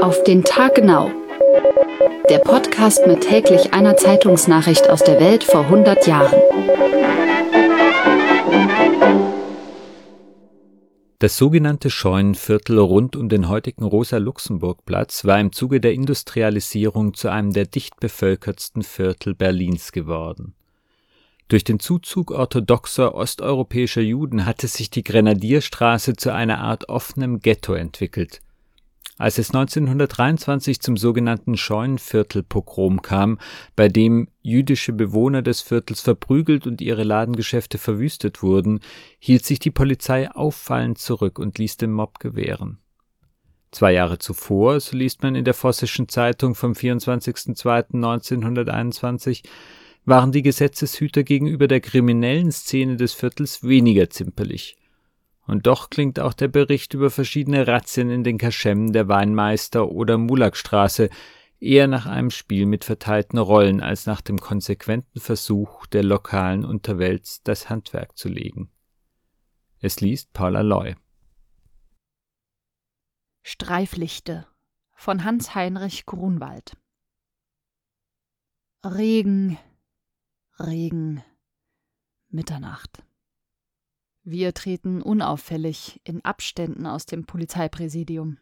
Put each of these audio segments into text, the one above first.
Auf den Tag genau. Der Podcast mit täglich einer Zeitungsnachricht aus der Welt vor 100 Jahren. Das sogenannte Scheunenviertel rund um den heutigen Rosa-Luxemburg-Platz war im Zuge der Industrialisierung zu einem der dicht bevölkertsten Viertel Berlins geworden. Durch den Zuzug orthodoxer osteuropäischer Juden hatte sich die Grenadierstraße zu einer Art offenem Ghetto entwickelt. Als es 1923 zum sogenannten Scheunenviertel-Pogrom kam, bei dem jüdische Bewohner des Viertels verprügelt und ihre Ladengeschäfte verwüstet wurden, hielt sich die Polizei auffallend zurück und ließ den Mob gewähren. 2 Jahre zuvor, so liest man in der Vossischen Zeitung vom 24.02.1921, waren die Gesetzeshüter gegenüber der kriminellen Szene des Viertels weniger zimperlich. Und doch klingt auch der Bericht über verschiedene Razzien in den Kaschemmen der Weinmeister- oder Mulakstraße eher nach einem Spiel mit verteilten Rollen als nach dem konsequenten Versuch der lokalen Unterwelt, das Handwerk zu legen. Es liest Paula Loy. Streiflichte von Hans-Heinrich Grunwald. Regen, Regen, Mitternacht. Wir treten unauffällig in Abständen aus dem Polizeipräsidium.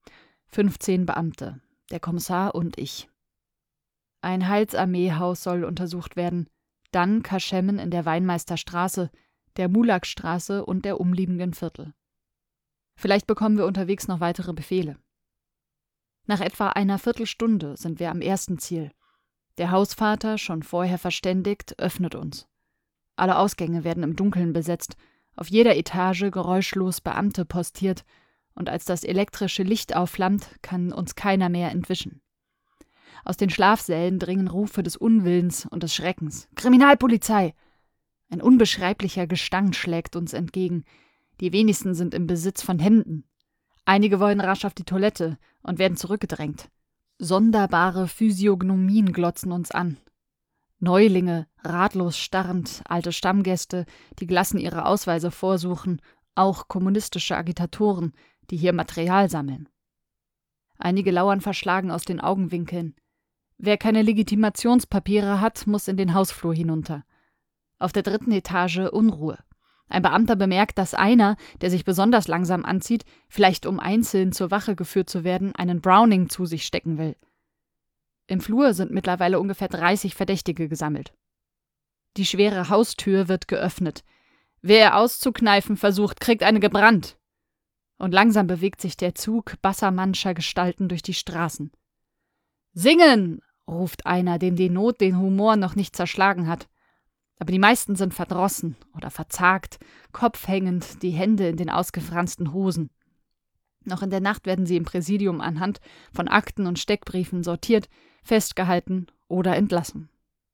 15 Beamte, der Kommissar und ich. Ein Heilsarmeehaus soll untersucht werden, dann Kaschemmen in der Weinmeisterstraße, der Mulakstraße und der umliegenden Viertel. Vielleicht bekommen wir unterwegs noch weitere Befehle. Nach etwa einer Viertelstunde sind wir am ersten Ziel. Der Hausvater, schon vorher verständigt, öffnet uns. Alle Ausgänge werden im Dunkeln besetzt, auf jeder Etage geräuschlos Beamte postiert, und als das elektrische Licht aufflammt, kann uns keiner mehr entwischen. Aus den Schlafsälen dringen Rufe des Unwillens und des Schreckens. Kriminalpolizei! Ein unbeschreiblicher Gestank schlägt uns entgegen. Die wenigsten sind im Besitz von Hemden. Einige wollen rasch auf die Toilette und werden zurückgedrängt. Sonderbare Physiognomien glotzen uns an. Neulinge, ratlos starrend, alte Stammgäste, die gelassen ihre Ausweise vorsuchen, auch kommunistische Agitatoren, die hier Material sammeln. Einige lauern verschlagen aus den Augenwinkeln. Wer keine Legitimationspapiere hat, muss in den Hausflur hinunter. Auf der 3. Etage Unruhe. Ein Beamter bemerkt, dass einer, der sich besonders langsam anzieht, vielleicht um einzeln zur Wache geführt zu werden, einen Browning zu sich stecken will. Im Flur sind mittlerweile ungefähr 30 Verdächtige gesammelt. Die schwere Haustür wird geöffnet. Wer auszukneifen versucht, kriegt eine gebrannt. Und langsam bewegt sich der Zug bassermannscher Gestalten durch die Straßen. »Singen!« ruft einer, dem die Not den Humor noch nicht zerschlagen hat. Aber die meisten sind verdrossen oder verzagt, kopfhängend, die Hände in den ausgefransten Hosen. Noch in der Nacht werden sie im Präsidium anhand von Akten und Steckbriefen sortiert, festgehalten oder entlassen.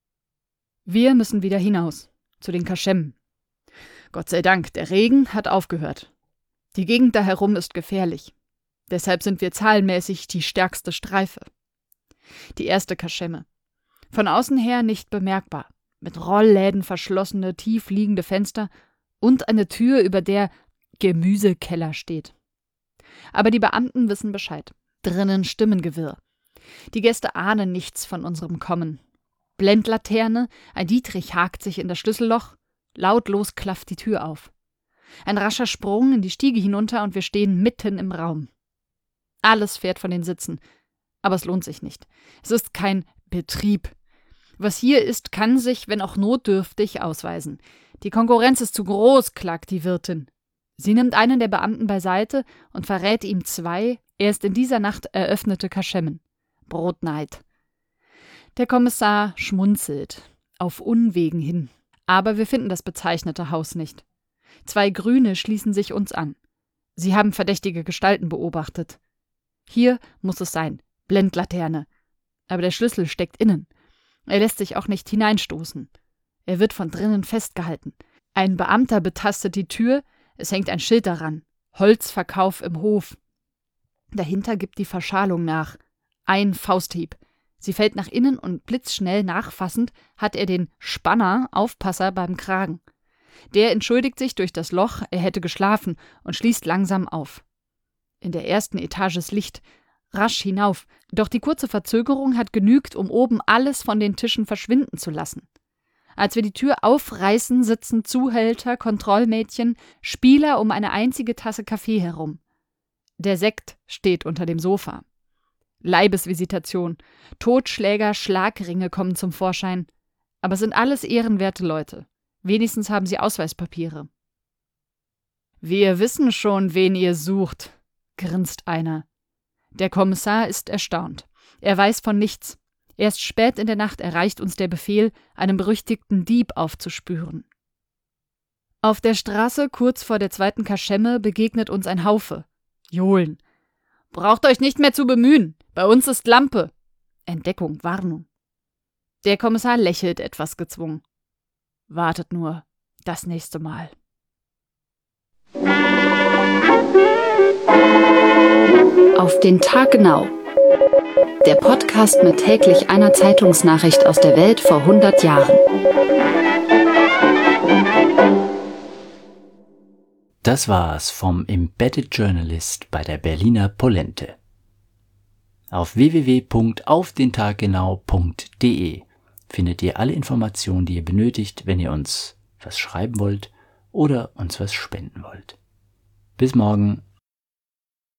Wir müssen wieder hinaus, zu den Kaschemmen. Gott sei Dank, der Regen hat aufgehört. Die Gegend da herum ist gefährlich. Deshalb sind wir zahlenmäßig die stärkste Streife. Die erste Kaschemme. Von außen her nicht bemerkbar, mit Rollläden verschlossene, tief liegende Fenster und eine Tür, über der Gemüsekeller steht. Aber die Beamten wissen Bescheid. Drinnen Stimmengewirr. Die Gäste ahnen nichts von unserem Kommen. Blendlaterne, ein Dietrich hakt sich in das Schlüsselloch, lautlos klafft die Tür auf. Ein rascher Sprung in die Stiege hinunter und wir stehen mitten im Raum. Alles fährt von den Sitzen, aber es lohnt sich nicht. Es ist kein Betrieb. Was hier ist, kann sich, wenn auch notdürftig, ausweisen. Die Konkurrenz ist zu groß, klagt die Wirtin. Sie nimmt einen der Beamten beiseite und verrät ihm 2 erst in dieser Nacht eröffnete Kaschemmen. Brotneid. Der Kommissar schmunzelt, auf Unwegen hin. Aber wir finden das bezeichnete Haus nicht. 2 Grüne schließen sich uns an. Sie haben verdächtige Gestalten beobachtet. Hier muss es sein, Blendlaterne. Aber der Schlüssel steckt innen. Er lässt sich auch nicht hineinstoßen. Er wird von drinnen festgehalten. Ein Beamter betastet die Tür, es hängt ein Schild daran. Holzverkauf im Hof. Dahinter gibt die Verschalung nach. Ein Fausthieb. Sie fällt nach innen und blitzschnell nachfassend hat er den Spanner, Aufpasser, beim Kragen. Der entschuldigt sich durch das Loch, er hätte geschlafen und schließt langsam auf. In der ersten Etage ist Licht. rasch hinauf, doch die kurze Verzögerung hat genügt, um oben alles von den Tischen verschwinden zu lassen. Als wir die Tür aufreißen, sitzen Zuhälter, Kontrollmädchen, Spieler um eine einzige Tasse Kaffee herum. Der Sekt steht unter dem Sofa. Leibesvisitation, Totschläger, Schlagringe kommen zum Vorschein. Aber es sind alles ehrenwerte Leute. Wenigstens haben sie Ausweispapiere. »Wir wissen schon, wen ihr sucht«, grinst einer. Der Kommissar ist erstaunt. Er weiß von nichts. Erst spät in der Nacht erreicht uns der Befehl, einen berüchtigten Dieb aufzuspüren. Auf der Straße kurz vor der 2. Kaschemme begegnet uns ein Haufe. Johlen. »Braucht euch nicht mehr zu bemühen. Bei uns ist Lampe.« Entdeckung, Warnung. Der Kommissar lächelt etwas gezwungen. »Wartet nur, das nächste Mal.« Auf den Tag genau. Der Podcast mit täglich einer Zeitungsnachricht aus der Welt vor 100 Jahren. Das war's vom Embedded Journalist bei der Berliner Polente. Auf www.aufdentaggenau.de findet ihr alle Informationen, die ihr benötigt, wenn ihr uns was schreiben wollt oder uns was spenden wollt. Bis morgen.